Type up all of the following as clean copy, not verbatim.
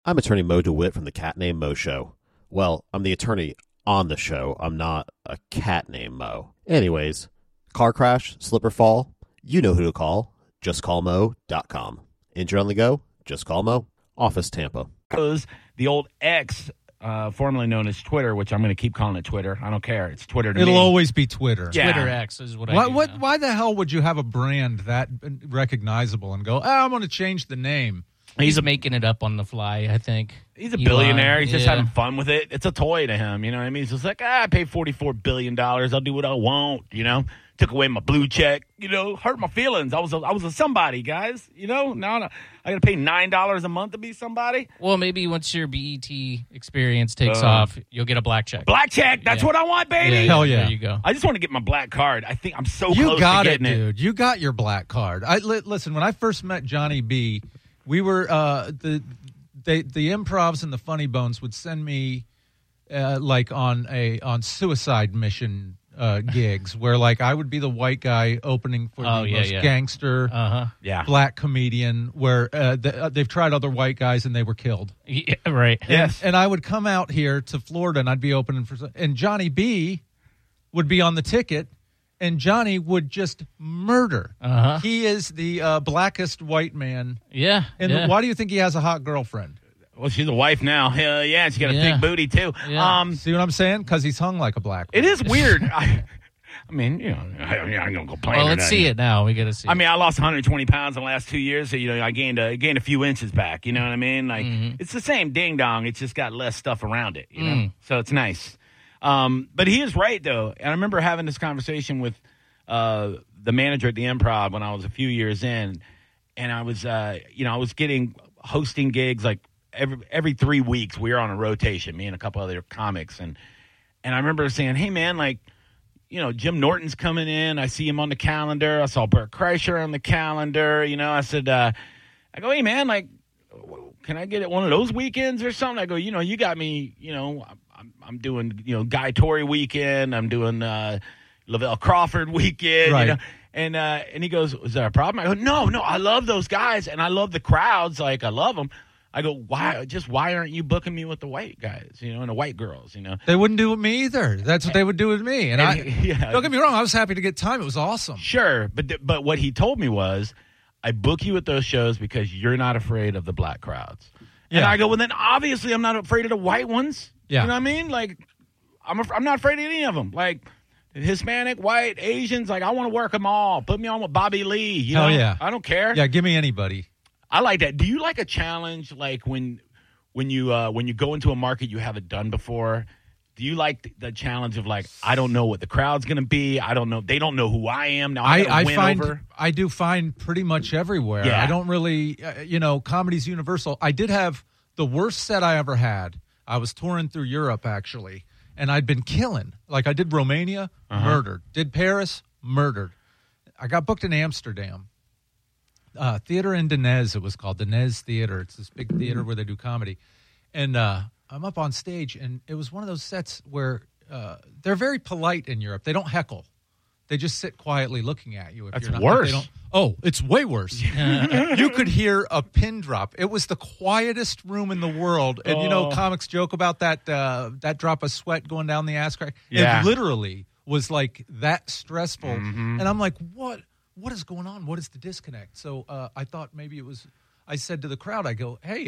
I'm attorney Mo DeWitt from the Cat Named Mo Show. Well, I'm the attorney on the show. I'm not a cat named Mo. Anyways, car crash, slip or fall, you know who to call. JustCallMo.com. Injured on the go? Just call Mo. Office Tampa. The old X, formerly known as Twitter, which I'm going to keep calling it Twitter. I don't care. It's Twitter to me. It'll always be Twitter. Yeah. Twitter X is what I do now. Why the hell would you have a brand that recognizable and go, I'm going to change the name? He's making it up on the fly, I think. He's a billionaire. He's just yeah. having fun with it. It's a toy to him. You know what I mean? He's just like, I paid $44 billion. I'll do what I want. You know, took away my blue check. You know, hurt my feelings. I was a somebody, guys. You know, now I got to pay $9 a month to be somebody. Well, maybe once your BET experience takes off, you'll get a black check. Black check. That's what I want, baby. Hell yeah. There you go. I just want to get my black card. I think I'm so You close got to it, getting dude. You got your black card. Listen, when I first met Johnny B, we were the improvs and the Funny Bones would send me like on suicide mission gigs where like I would be the white guy opening for the most gangster black comedian where they've tried other white guys and they were killed. Yeah, right. Yes. And I would come out here to Florida and I'd be opening for and Johnny B would be on the ticket. And Johnny would just murder. He is the blackest white man. Yeah. And why do you think he has a hot girlfriend? Well, she's a wife now. Hell yeah, she got a thick booty too. Yeah. See what I'm saying? Because he's hung like a black It man. is weird. I mean, you know, I'm gonna complain. Well, let's see it now. We got to see. I mean, I lost 120 pounds in the last 2 years, so you know, I gained a few inches back. You know what I mean? Like it's the same ding dong. It's just got less stuff around it. You know, so it's nice. But he is right though, and I remember having this conversation with the manager at the Improv when I was a few years in, and I was I was hosting gigs like every 3 weeks. We were on a rotation, me and a couple other comics, and I remember saying, hey man, like, you know, Jim Norton's coming in. I see him on the calendar. I saw Bert Kreischer on the calendar. You know, I said, I go, hey man, like, can I get it one of those weekends or something? I go, you know, you got me, you know, I'm doing, you know, Guy Torrey weekend. I'm doing Lavelle Crawford weekend, right. you know, and he goes, is there a problem? I go, no, I love those guys and I love the crowds. Like I love them. I go, why aren't you booking me with the white guys, you know, and the white girls, you know? They wouldn't do it with me either. That's what they would do with me. And don't get me wrong, I was happy to get time. It was awesome. Sure, but what he told me was, I book you at those shows because you're not afraid of the black crowds. Yeah. And I go, well, then obviously I'm not afraid of the white ones. Yeah. You know what I mean? Like, I'm not afraid of any of them. Like, Hispanic, white, Asians, like, I want to work them all. Put me on with Bobby Lee. You know? Yeah. I don't care. Yeah, give me anybody. I like that. Do you like a challenge, like when you go into a market you haven't done before? Do you like the challenge of like, I don't know what the crowd's going to be. I don't know. They don't know who I am. Now I do find pretty much everywhere. Yeah. I don't really, comedy's universal. I did have the worst set I ever had. I was touring through Europe actually, and I'd been killing. Like I did Romania, murdered. Did Paris, murdered. I got booked in Amsterdam. Theater in Denez, it was called Denez Theater. It's this big theater where they do comedy. And I'm up on stage, and it was one of those sets where they're very polite in Europe. They don't heckle. They just sit quietly looking at you. That's worse. It's way worse. You could hear a pin drop. It was the quietest room in the world. And, comics joke about that drop of sweat going down the ass crack. Yeah. It literally was like that stressful. And I'm like, what is going on? What is the disconnect? So I thought maybe it was, I said to the crowd, I go, hey,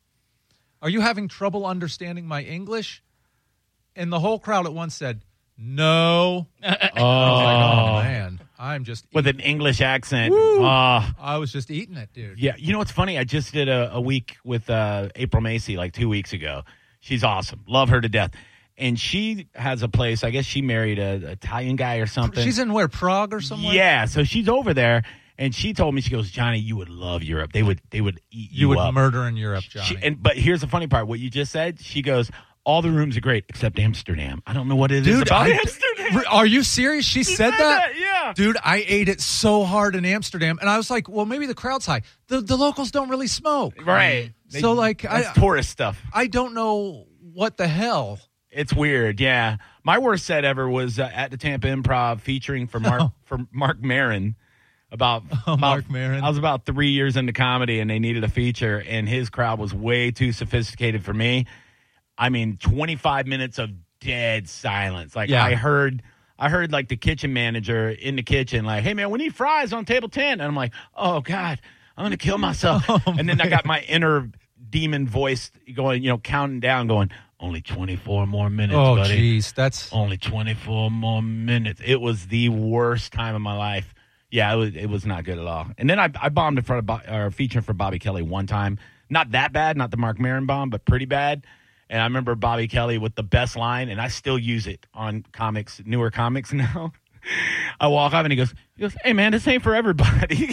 are you having trouble understanding my English? And the whole crowd at once said, no. I was like, oh, man, I'm just with an English accent. I was just eating it, dude. Yeah, you know what's funny? I just did a week with April Macy like 2 weeks ago. She's awesome. Love her to death. And she has a place. I guess she married an Italian guy or something. She's in where, Prague or somewhere? Yeah, so she's over there. And she told me, she goes, Johnny, you would love Europe. They would eat you up. You would murder in Europe, Johnny. But here's the funny part. What you just said, she goes, all the rooms are great except Amsterdam. I don't know what it is about Amsterdam. Are you serious? She said that? Yeah. Dude, I ate it so hard in Amsterdam. And I was like, well, maybe the crowd's high. The locals don't really smoke. Right. So, that's tourist stuff. I don't know what the hell. It's weird, yeah. My worst set ever was at the Tampa Improv featuring for Mark Maron. Mark Maron. I was about 3 years into comedy, and they needed a feature, and his crowd was way too sophisticated for me. I mean, 25 minutes of dead silence. Like I heard like the kitchen manager in the kitchen, like, "Hey man, we need fries on table 10." And I'm like, "Oh God, I'm gonna kill myself." And then I got my inner demon voice going, counting down, going, "Only 24 more minutes, buddy. Oh, jeez, that's only 24 more minutes." It was the worst time of my life. Yeah, it was not good at all. And then I bombed in front of featuring for Bobby Kelly one time. Not that bad, not the Mark Maron bomb, but pretty bad. And I remember Bobby Kelly with the best line, and I still use it on newer comics now. I walk up and he goes, "Hey man, this ain't for everybody."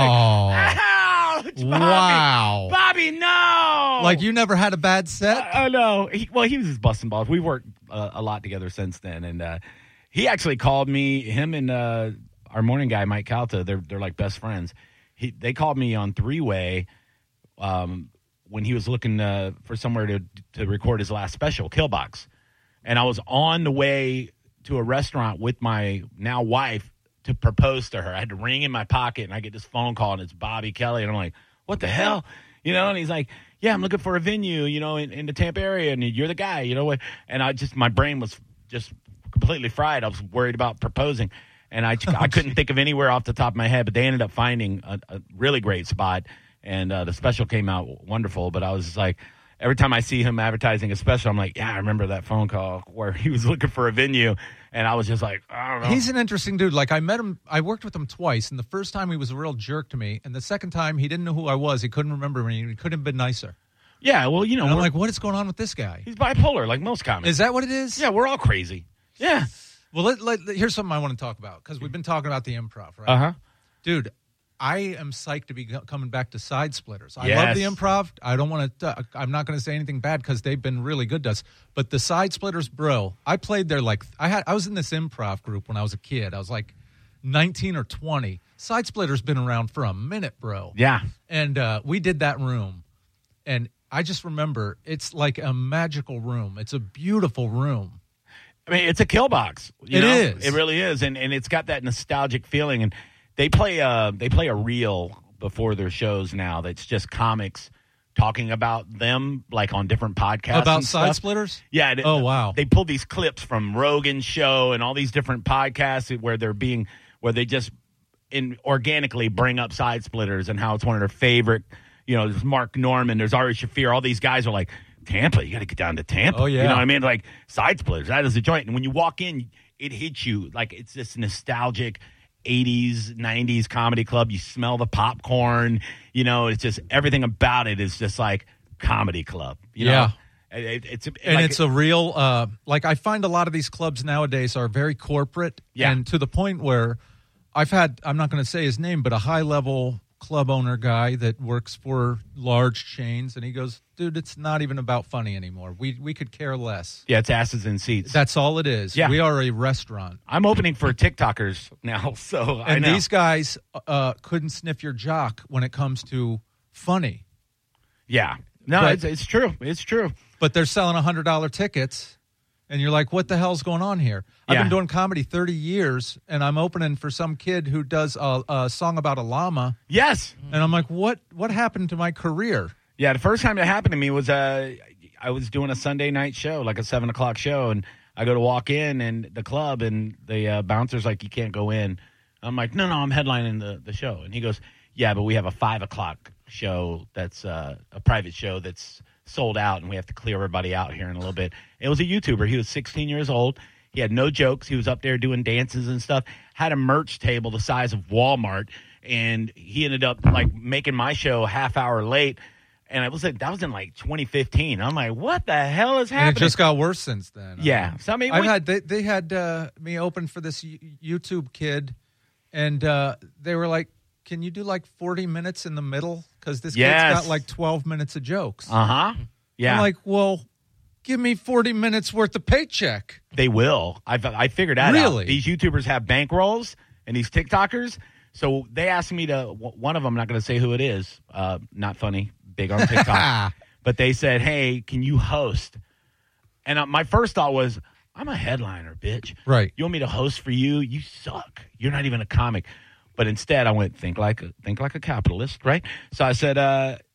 Ouch, Bobby. Wow. Bobby, no. Like you never had a bad set? Oh no. He was just busting balls. We worked a lot together since then, and he actually called me. Him and our morning guy Mike Calta, they're like best friends. They called me on three-way. When he was looking for somewhere to record his last special, Killbox. And I was on the way to a restaurant with my now wife to propose to her. I had the ring in my pocket, and I get this phone call, and it's Bobby Kelly. And I'm like, "What the hell?" And he's like, "Yeah, I'm looking for a venue, in the Tampa area, and you're the guy, And my brain was just completely fried. I was worried about proposing. And I couldn't think of anywhere off the top of my head, but they ended up finding a really great spot. And the special came out wonderful, but I was just like, every time I see him advertising a special, I'm like, yeah, I remember that phone call where he was looking for a venue, and I was just like, I don't know. He's an interesting dude. Like, I met him, I worked with him twice, and the first time he was a real jerk to me, and the second time he didn't know who I was. He couldn't remember me. He couldn't have been nicer. Yeah, well, And I'm like, what is going on with this guy? He's bipolar, like most comics. Is that what it is? Yeah, we're all crazy. Yeah. Well, here's something I want to talk about, because we've been talking about the improv, right? Uh-huh. Dude, I am psyched to be coming back to Side Splitters. I Yes. love the improv. I don't want to. I'm not going to say anything bad because they've been really good to us. But the Side Splitters, bro, I played there I was in this improv group when I was a kid. I was like 19 or 20. Side Splitters been around for a minute, bro. Yeah. And we did that room, and I just remember it's like a magical room. It's a beautiful room. I mean, it's a kill box. It is. It really is, and it's got that nostalgic feeling. And they play a reel before their shows now. That's just comics talking about them, like on different podcasts. About and Side stuff. Splitters? Yeah. Oh, wow. They pull these clips from Rogan's show and all these different podcasts where they just organically bring up Side Splitters and how it's one of their favorite. There's Mark Norman, there's Ari Shaffir. All these guys are like, Tampa, you got to get down to Tampa. Oh, yeah. You know what I mean? Like, Side Splitters, that is a joint. And when you walk in, it hits you like it's this nostalgic 80s, 90s comedy club. You smell the popcorn. It's just everything about it is just like comedy club. Yeah. It's a real, I find a lot of these clubs nowadays are very corporate. Yeah. And to the point where I'm not going to say his name, but a high-level club owner guy that works for large chains, and he goes, dude, it's not even about funny anymore. We could care less. Yeah, it's asses in seats. That's all it is. Yeah. We are a restaurant. I'm opening for TikTokers now, so I know. These guys couldn't sniff your jock when it comes to funny. Yeah. No, But- it's true. It's true. But they're selling $100 tickets, and you're like, what the hell's going on here? I've Yeah. been doing comedy 30 years, and I'm opening for some kid who does a song about a llama, Yes. and I'm like, what happened to my career? Yeah, the first time it happened to me was I was doing a Sunday night show, like a 7:00 show, and I go to walk in and the club, and the bouncer's like, you can't go in. I'm like, no, I'm headlining the show. And he goes, yeah, but we have a 5:00 show that's a private show that's sold out, and we have to clear everybody out here in a little bit. It was a YouTuber. He was 16 years old. He had no jokes. He was up there doing dances and stuff, had a merch table the size of Walmart, and he ended up like making my show a half hour late. And that was in like 2015. I'm like, what the hell is happening? And it just got worse since then. Yeah. So I mean, they had me open for this YouTube kid, and they were like, can you do like 40 minutes in the middle? Because this Yes. kid's got like 12 minutes of jokes. Uh-huh. Yeah. I'm like, well, give me 40 minutes worth of paycheck. They will. I figured that Really? out. These YouTubers have bankrolls, and these TikTokers. So they asked me to. One of them, I'm not going to say who it is. Not funny. Big on TikTok. But they said, "Hey, can you host?" And my first thought was, "I'm a headliner, bitch. Right. You want me to host for you? You suck. You're not even a comic." But instead, I went, think like a capitalist, right? So I said,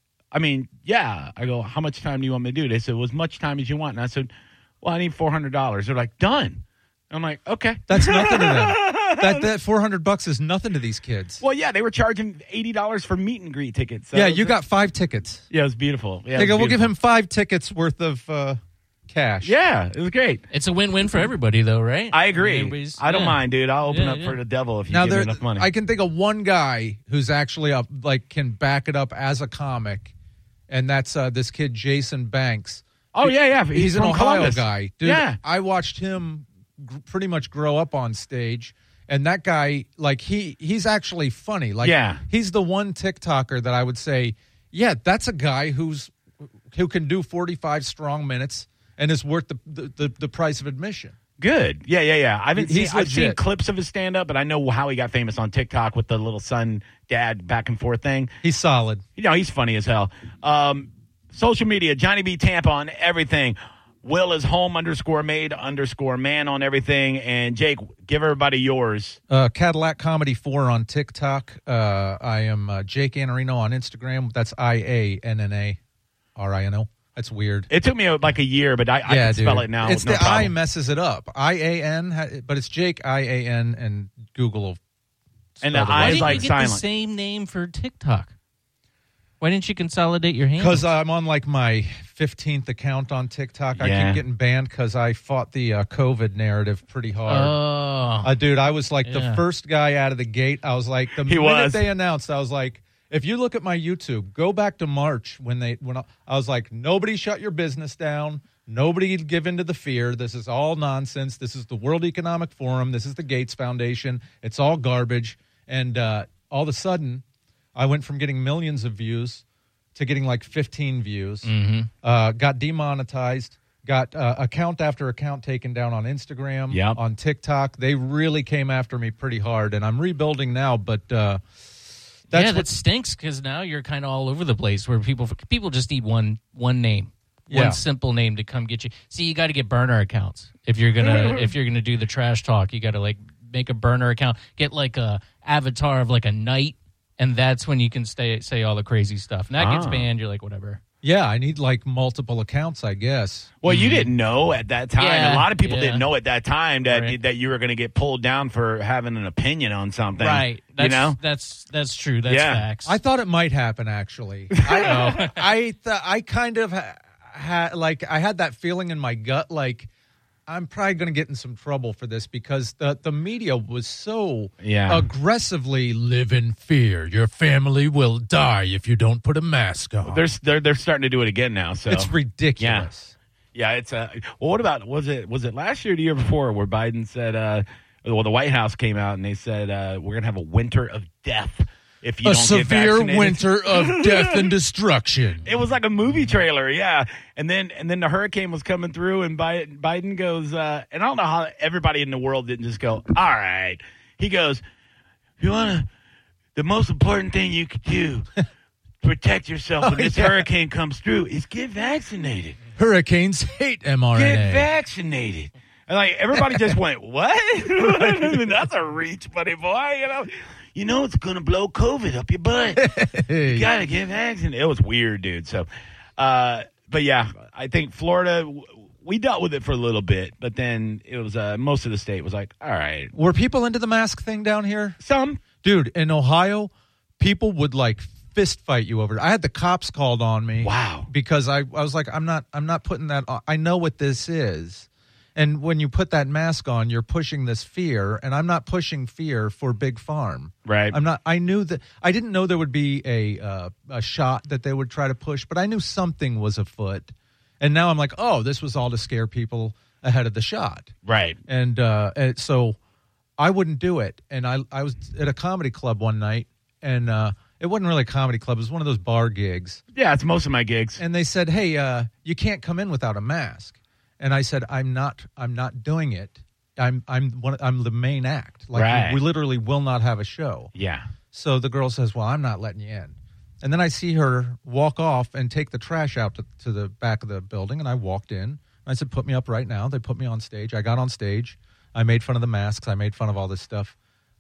yeah. I go, how much time do you want me to do? They said, well, as much time as you want. And I said, well, I need $400. They're like, done. I'm like, okay. That's nothing to them. That $400 is nothing to these kids. Well, yeah, they were charging $80 for meet and greet tickets. So yeah, you got 5 tickets. Yeah, it was beautiful. Yeah, they go, we'll give him 5 tickets worth of cash. Yeah, it was great. It's a win-win for everybody, though, right? I agree. I don't mind, dude. I'll open up for the devil if you give me enough money. I can think of one guy who's actually can back it up as a comic, and that's this kid Jason Banks. Oh yeah. He's an Ohio Columbus guy, dude. Yeah. I watched him pretty much grow up on stage. And that guy, like, he's actually funny. Like, he's the one TikToker that I would say, yeah, that's a guy who can do 45 strong minutes and is worth the price of admission. Good. Yeah. I've seen clips of his stand-up, but I know how he got famous on TikTok with the little son-dad back-and-forth thing. He's solid. He's funny as hell. Social media, Johnny B. Tampa on everything. Will is home_made_man on everything. And Jake, give everybody yours. Cadillac Comedy 4 on TikTok. I am Jake Annarino on Instagram. That's IANNARINO. That's weird. It took me like a year, but I can spell it now. It's the I messes it up. IAN, but it's Jake IAN, and Google will. And the I is like silent. Why didn't you get the same name for TikTok? Why didn't you consolidate your hands? Because I'm on like my 15th account on TikTok. I keep getting banned because I fought the COVID narrative pretty hard. Dude, I was like the first guy out of the gate. I was like, minute they announced, I was like, if you look at my YouTube, go back to March when I was like, nobody shut your business down. Nobody give in to the fear. This is all nonsense. This is the World Economic Forum. This is the Gates Foundation. It's all garbage. And all of a sudden, I went from getting millions of views to getting like 15 views. Got demonetized. Got account after account taken down on Instagram, on TikTok. They really came after me pretty hard, and I'm rebuilding now. But that stinks because now you're kind of all over the place. Where people just need one name, one simple name to come get you. See, you got to get burner accounts if you're gonna do the trash talk. You got to like make a burner account, get like a avatar of like a knight. And that's when you can say all the crazy stuff. And that gets banned. You're like, whatever. Yeah, I need like multiple accounts, I guess. Well, you didn't know at that time. Yeah, a lot of people didn't know at that time that you were going to get pulled down for having an opinion on something. Right. That's true. That's facts. I thought it might happen, actually. I kind of had I had that feeling in my gut, like, I'm probably going to get in some trouble for this because the media was so aggressively live in fear. Your family will die if you don't put a mask on. They're starting to do it again now. So it's ridiculous. Yeah. It's well, what about was it last year or the year before where Biden said the White House came out and they said we're going to have a winter of death. If you don't get vaccinated. A severe winter of death and destruction. It was like a movie trailer, and then the hurricane was coming through, and Biden goes, and I don't know how everybody in the world didn't just go, all right. He goes, the most important thing you could do to protect yourself when this hurricane comes through is get vaccinated. Hurricanes hate mRNA. Get vaccinated. And like everybody just went, what? That's a reach, buddy boy. You know it's going to blow COVID up your butt. You got to get vaccinated. It was weird, dude. So, but yeah, I think Florida, we dealt with it for a little bit, but then it was most of the state was like, all right. Were people into the mask thing down here? Some. Dude, in Ohio, people would like fist fight you over it. I had the cops called on me. Wow. Because I was like, I'm not putting that on. I know what this is. And when you put that mask on, you're pushing this fear, and I'm not pushing fear for Big Farm. Right. I'm not. I knew that. I didn't know there would be a shot that they would try to push, but I knew something was afoot. And now I'm like, oh, this was all to scare people ahead of the shot. Right. And so I wouldn't do it. And I was at a comedy club one night, and it wasn't really a comedy club. It was one of those bar gigs. Yeah, it's most of my gigs. And they said, hey, you can't come in without a mask. And I said, I'm not doing it. I'm the main act. Like right. we literally will not have a show. Yeah. So the girl says, well, I'm not letting you in. And then I see her walk off and take the trash out to the back of the building. And I walked in. I said, put me up right now. They put me on stage. I got on stage. I made fun of the masks. I made fun of all this stuff.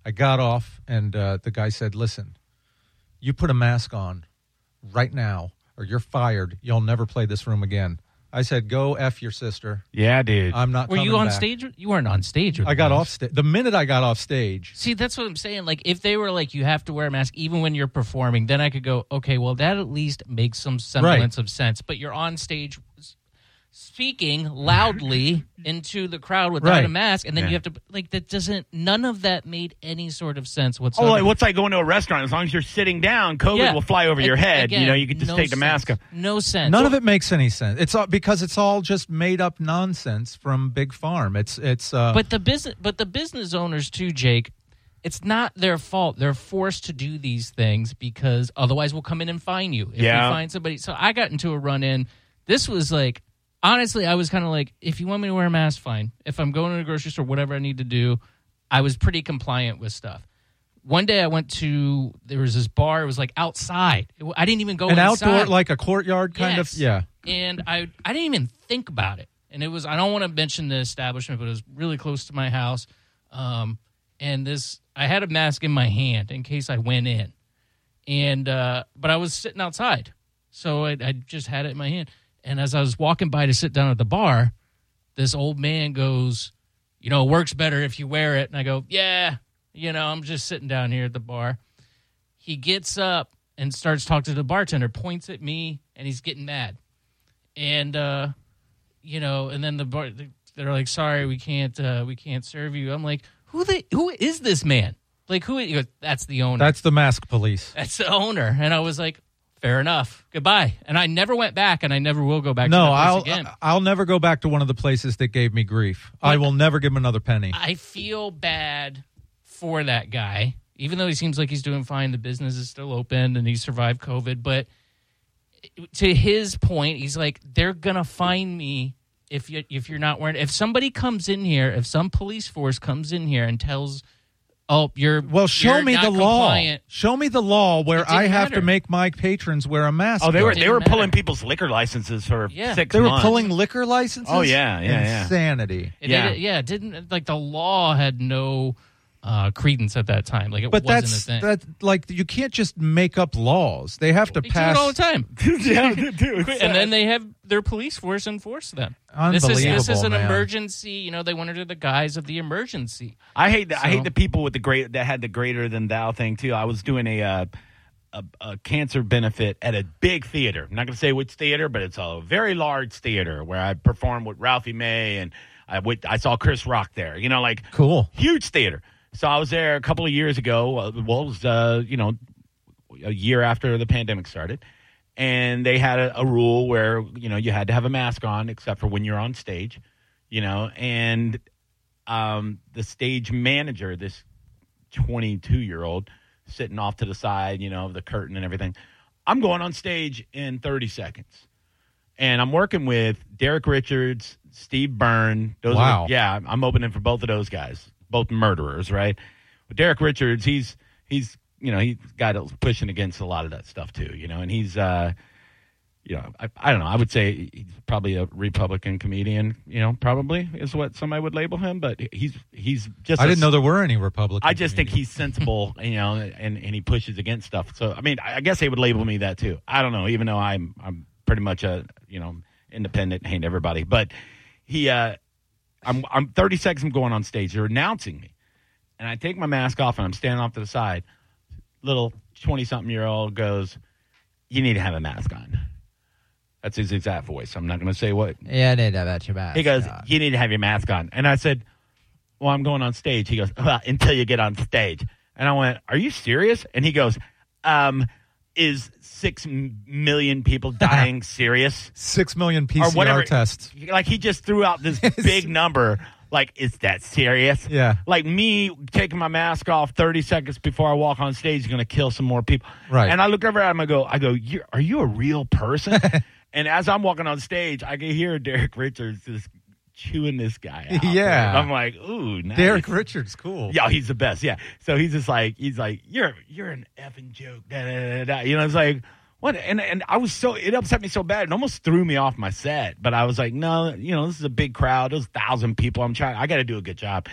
I got off, and the guy said, listen, you put a mask on right now or you're fired. You'll never play this room again. I said, go F your sister. Yeah, dude. I'm not Were coming you on back. stage? You weren't on stage with I got us. off stage. The minute I got off stage. See, that's what I'm saying. Like, if they were like, you have to wear a mask even when you're performing, then I could go, okay, well, that at least makes some semblance of sense. But you're on stage speaking loudly into the crowd without a mask, and then you have to, like, that doesn't, none of that made any sort of sense whatsoever. Oh, like, what's like going to a restaurant? As long as you're sitting down, COVID will fly over your head. Again, you can just take the mask off. No sense. None of it makes any sense. It's all, because it's all just made up nonsense from Big Farm. But the business owners too, Jake, it's not their fault. They're forced to do these things because otherwise we'll come in and fine you if we find somebody. So I got into a run-in. This was like, honestly, I was kind of like, if you want me to wear a mask, fine. If I'm going to the grocery store, whatever I need to do, I was pretty compliant with stuff. One day I went to, there was this bar. It was like outside. I didn't even go inside. Outdoor, like a courtyard kind of? Yeah. And I didn't even think about it. And it was, I don't want to mention the establishment, but it was really close to my house. And I had a mask in my hand in case I went in. And, but I was sitting outside. So I just had it in my hand. And as I was walking by to sit down at the bar, this old man goes, it works better if you wear it. And I go, yeah, I'm just sitting down here at the bar. He gets up and starts talking to the bartender, points at me, and he's getting mad. And, and then they're like, sorry, we can't serve you. I'm like, who is this man? Like, who? He goes, that's the owner. That's the mask police. That's the owner. And I was like, fair enough. Goodbye. And I never went back, and I never will go back to that place again. I'll never go back to one of the places that gave me grief. But I will never give him another penny. I feel bad for that guy, even though he seems like he's doing fine. The business is still open, and he survived COVID. But to his point, he's like, they're going to fine me if you're not wearing it. If somebody comes in here, if some police force comes in here and tells... Oh, show me the law. Show me the law where I have to make my patrons wear a mask. Oh, they were pulling people's liquor licenses for 6 months. They were pulling liquor licenses? Oh, yeah. Insanity. It didn't, like, the law had no credence at that time. Like, it wasn't a thing. Like, you can't just make up laws. They have to pass. Do it all the time. Yeah, they do. And then they have their police force enforce them. Unbelievable, This is an man. emergency. They went under the guise of the emergency. I hate the people with that had the greater than thou thing too. I was doing a cancer benefit at a big theater. I'm not going to say which theater, but it's a very large theater where I performed with Ralphie May, and I saw Chris Rock there. Cool, huge theater. So I was there a couple of years ago. It was a year after the pandemic started. And they had a rule where, you had to have a mask on except for when you're on stage, and the stage manager, this 22-year-old sitting off to the side, of the curtain and everything. I'm going on stage in 30 seconds. And I'm working with Derek Richards, Steve Byrne. Wow. I'm opening for both of those guys, both murderers, right? But Derek Richards, he's got pushing against a lot of that stuff too, and he's, I don't know. I would say he's probably a Republican comedian, probably is what somebody would label him. But he's just. I didn't know there were any Republicans. I just think he's sensible, and he pushes against stuff. So I mean, I guess they would label me that too. I don't know, even though I'm pretty much a independent, hate everybody. But I'm 30 seconds from going on stage. They're announcing me, and I take my mask off and I'm standing off to the side. Little 20-something-year-old goes, "You need to have a mask on." That's his exact voice. I'm not going to say what. Yeah, I need to have your mask. He goes, "You need to have your mask on." And I said, "Well, I'm going on stage." He goes, "Well, until you get on stage." And I went, "Are you serious?" And he goes, "Is 6 million people dying serious?" 6 million PCR tests. Like, he just threw out this big number. Like, is that serious? Yeah. Like, me taking my mask off 30 seconds before I walk on stage is going to kill some more people. Right. And I look over at him, I go, are you a real person? And as I'm walking on stage, I can hear Derek Richards just chewing this guy out. Yeah. I'm like, ooh, nice. Derek Richards, cool. Yeah, he's the best. Yeah. So he's like, you're an effing joke. Da, da, da, da. It's like, what? And I was it upset me so bad. It almost threw me off my set. But I was like, no, this is a big crowd. There's 1,000 people. I got to do a good job.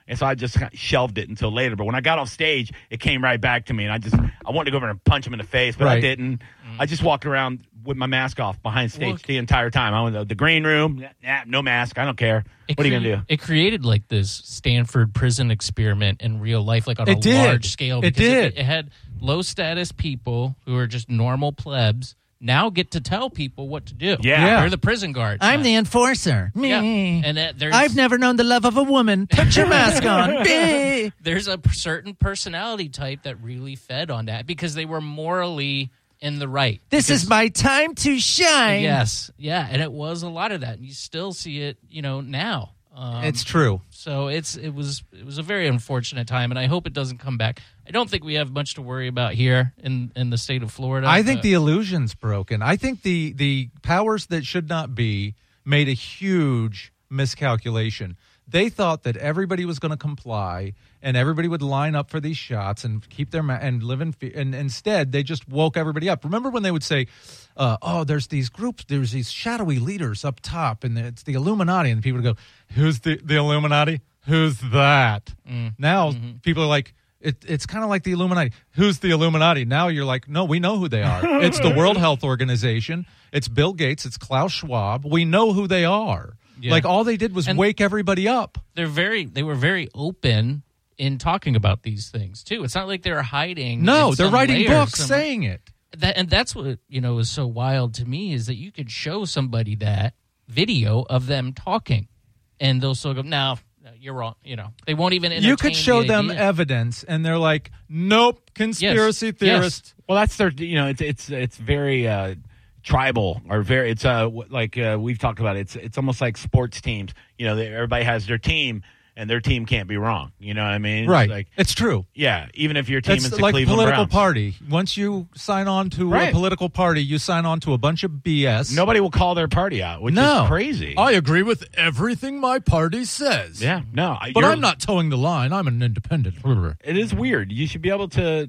And so I just kind of shelved it until later. But when I got off stage, it came right back to me. And I wanted to go over and punch him in the face, but I didn't. I just walked around with my mask off behind stage the entire time. I went to the green room, no mask. I don't care. What are you going to do? It created like this Stanford prison experiment in real life, like on a large scale. It did. It had low-status people who are just normal plebs now get to tell people what to do. Yeah. They're the prison guards. I'm the enforcer. Me. Yeah. And I've never known the love of a woman. Put your mask on. Me. There's a certain personality type that really fed on that because they were morally in the right. This is my time to shine. Yes. Yeah. And it was a lot of that. And you still see it, now. It's true. So it was a very unfortunate time, and I hope it doesn't come back. I don't think we have much to worry about here in the state of Florida. I think the illusion's broken. I think the powers that should not be made a huge miscalculation. They thought that everybody was going to comply and everybody would line up for these shots and keep their and live in fear. And instead, they just woke everybody up. Remember when they would say, there's these groups, there's these shadowy leaders up top, and it's the Illuminati. And people would go, who's the Illuminati? Who's that? Now, people are like, it's kind of like the Illuminati. Who's the Illuminati? Now you're like, no, we know who they are. It's the World Health Organization. It's Bill Gates. It's Klaus Schwab. We know who they are. Yeah. Like all they did was wake everybody up. They were very open in talking about these things too. It's not like they're hiding. No, they're writing books saying it. That's what is so wild to me is that you could show somebody that video of them talking, and they'll still go, "No, you're wrong." They won't even entertain. You could show them idea. evidence, and they're like, "Nope, conspiracy theorist." Well, that's their. It's very. Tribal or very it's like we've talked about it's almost like sports teams. Everybody has their team and their team can't be wrong. You know what I mean? Right. It's true. Yeah, even if your team is the like Cleveland political Browns. party. Once you sign on to a political party, you sign on to a bunch of BS. Nobody will call their party out, which is crazy. I agree with everything my party says. Yeah, no, but I'm not towing the line. I'm an independent. It is weird. You should be able to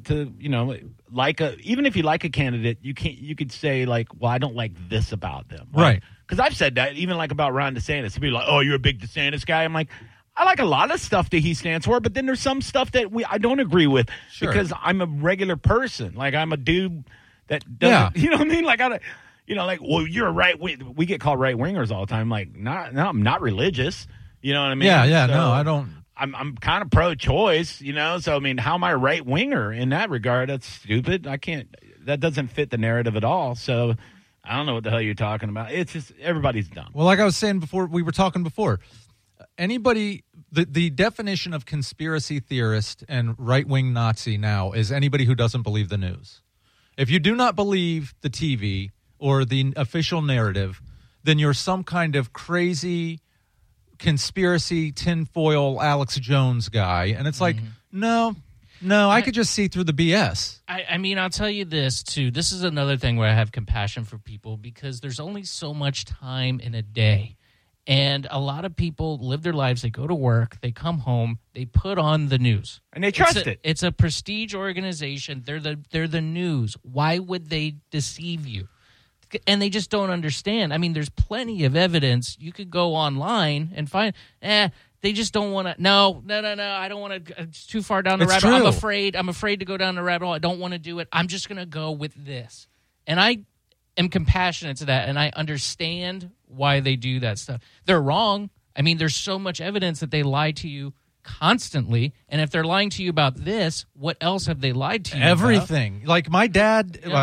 even if you like a candidate, you could say like, well, I don't like this about them, right? Because I've said that even like about Ron DeSantis. People are like, oh, you're a big DeSantis guy. I'm like, I like a lot of stuff that he stands for, but then there's some stuff that I don't agree with because I'm a regular person. Like I'm a dude that doesn't, you know what I mean? Like well, you're a right wing. We get called right wingers all the time. Like, no, I'm not religious. You know what I mean? Yeah, so, no, I don't. I'm kind of pro-choice, So I mean, how am I a right winger in that regard? That's stupid. I can't. That doesn't fit the narrative at all. So I don't know what the hell you're talking about. It's just everybody's dumb. Well, like I was saying before, we were talking before. Anybody, the definition of conspiracy theorist and right-wing Nazi now is anybody who doesn't believe the news. If you do not believe the TV or the official narrative, then you're some kind of crazy conspiracy tinfoil Alex Jones guy. And it's like, no, I could just see through the BS. I mean, I'll tell you this, too. This is another thing where I have compassion for people because there's only so much time in a day. And a lot of people live their lives. They go to work. They come home. They put on the news. And they trust it. It's a prestige organization. They're the news. Why would they deceive you? And they just don't understand. I mean, there's plenty of evidence. You could go online and find, they just don't want to. No, I don't want to. It's too far down the rabbit hole. I'm afraid to go down the rabbit hole. I don't want to do it. I'm just going to go with this. And I am compassionate to that, and I understand why they do that stuff. They're wrong. I mean, there's so much evidence that they lie to you constantly, and if they're lying to you about this, what else have they lied to you Everything. about? Like my dad, a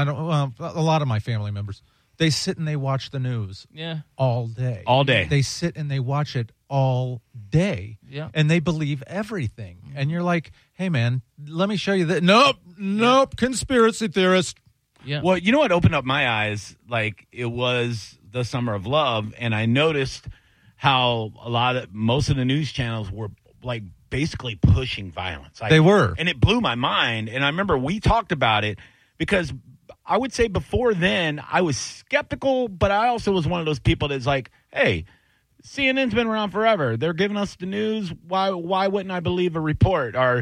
lot of my family members, they sit and they watch the news all day. All day. They sit and they watch it all day. Yeah. And they believe everything. And you're like, hey, man, let me show you that. Nope, conspiracy theorist. Yeah. Well, you know what opened up my eyes? Like, it was the Summer of Love, and I noticed how most of the news channels were, like, basically pushing violence. They were. And it blew my mind. And I remember we talked about it because I would say before then I was skeptical, but I also was one of those people that's like, hey, CNN's been around forever. They're giving us the news. Why wouldn't I believe a report or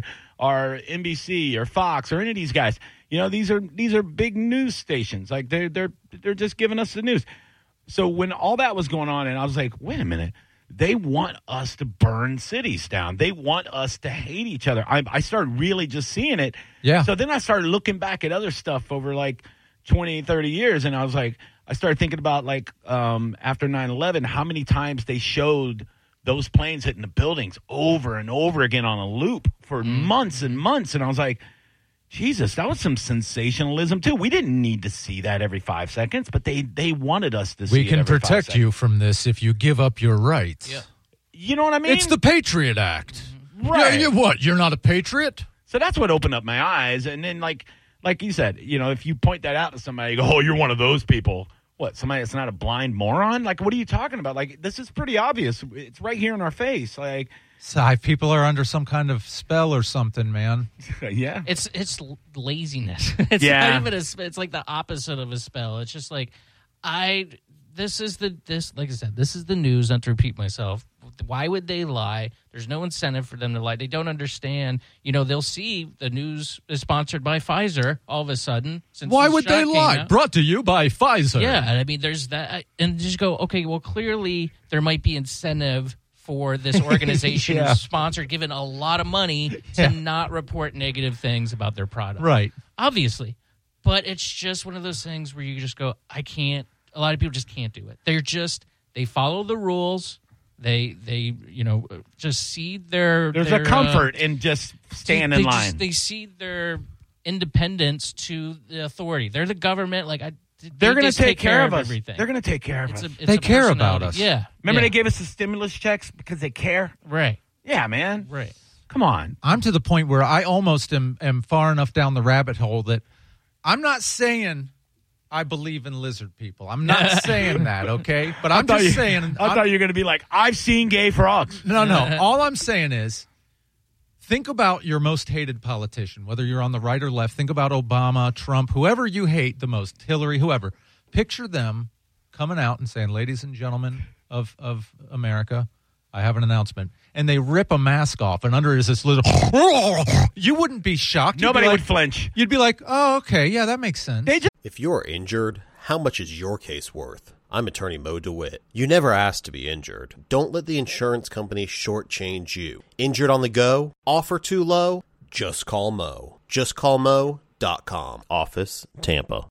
NBC or Fox or any of these guys? These are big news stations. Like they're just giving us the news. So when all that was going on, and I was like, wait a minute, they want us to burn cities down. They want us to hate each other. I started really just seeing it. Yeah. So then I started looking back at other stuff over like 20, 30 years, and I was like, I started thinking about like after 9/11, how many times they showed those planes hitting the buildings over and over again on a loop for months and months. And I was like, Jesus, that was some sensationalism too. We didn't need to see that every 5 seconds, but they wanted us to see it. We can every 5 protect seconds. you from this if you give up your rights. Yeah. You know what I mean? It's the Patriot Act. Right. Yeah, what? You're not a patriot? So that's what opened up my eyes. And then like you said, you know, if you point that out to somebody, you go, oh, you're one of those people. What, somebody that's not a blind moron? Like, what are you talking about? Like, this is pretty obvious. It's right here in our face. Like, People are under some kind of spell or something, man. yeah. It's laziness. It's Yeah. not even it's like the opposite of a spell. It's just like like I said, this is the news, not to repeat myself. Why would they lie? There's no incentive for them to lie. They don't understand. You know, they'll see the news is sponsored by Pfizer all of a sudden. Since Why this would they shot came lie? out. Brought to you by Pfizer. Yeah, and I mean, there's that. And just go, okay, well, clearly there might be incentive for this organization Yeah. who's sponsored, given a lot of money to Yeah. not report negative things about their product. Right. Obviously. But it's just one of those things where you just go, I can't. A lot of people just can't do it. They follow the rules. They just see their. There's a comfort in just staying in line. They see their independence to the authority. They're the government. Like They're going to just take care of us. everything. They're going to take care of us. It's They a care about personality. us. Yeah. Remember yeah. they gave us the stimulus checks because they care? Right. Yeah, man. Right. Come on. I'm to the point where I almost am far enough down the rabbit hole that I'm not saying I believe in lizard people. I'm not saying that, okay? But I'm just saying. I thought you were going to be like, I've seen gay frogs. No. All I'm saying is think about your most hated politician, whether you're on the right or left. Think about Obama, Trump, whoever you hate the most, Hillary, whoever. Picture them coming out and saying, ladies and gentlemen of America, I have an announcement. And they rip a mask off, and under it is this little... You wouldn't be shocked. You'd be Nobody like- would flinch. You'd be like, oh, okay, yeah, that makes sense. If you're injured, how much is your case worth? I'm attorney Mo DeWitt. You never asked to be injured. Don't let the insurance company shortchange you. Injured on the go? Offer too low? Just call Mo. JustCallMo.com. Office, Tampa.